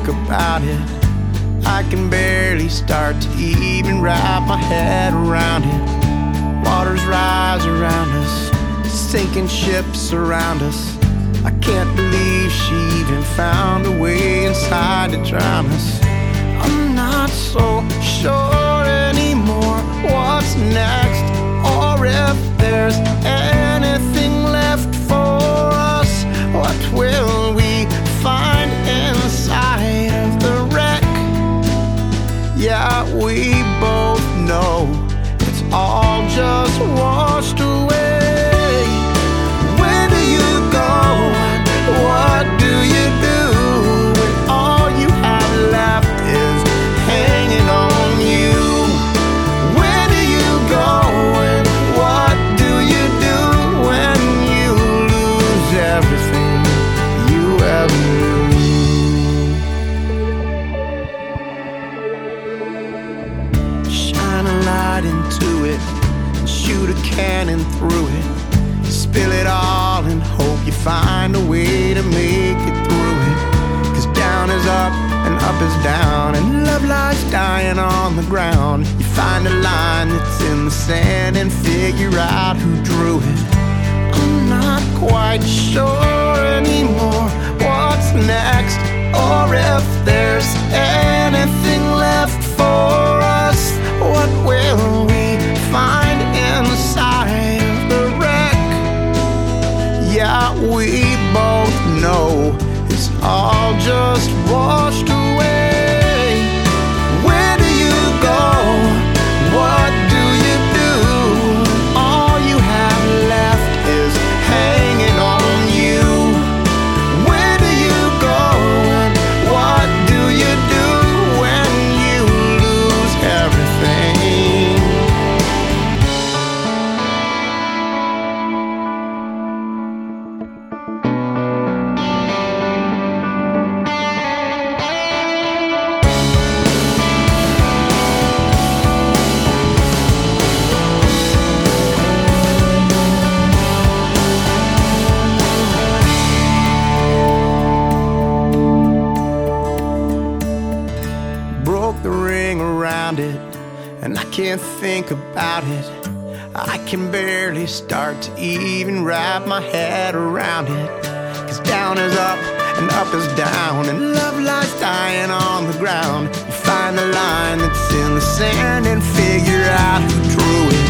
think about it, I can barely start to even wrap my head around it. Waters rise around us, sinking ships around us. I can't believe she even found a way inside to drown us. I'm not so sure anymore what's next, or if there's anything left for us. What will we find inside of the wreck? Yeah, we both know it's all just washed away. Where do you go? What do you do when all you have left is hanging on you? Where do you go and what do you do when you lose everything you ever knew? Shine a light into it and shoot a cannon through it. Spill it all and hope you find a way to make it through it. 'Cause down is up and up is down, and love lies dying on the ground. You find a line that's in the sand and figure out who drew it. I'm not quite sure anymore what's next, or if there's anything left for us. What will we find inside of the wreck? Yeah, we both know it's all just washed away. Where do you go? What do you do? All you have left is hanging on you. Where do you go? And what do you do when you lose everything? Broke the ring around it, and I can't think about it. I can barely start to even wrap my head around it. 'Cause down is up and up is down, and love lies dying on the ground. You find the line that's in the sand and figure out who drew it.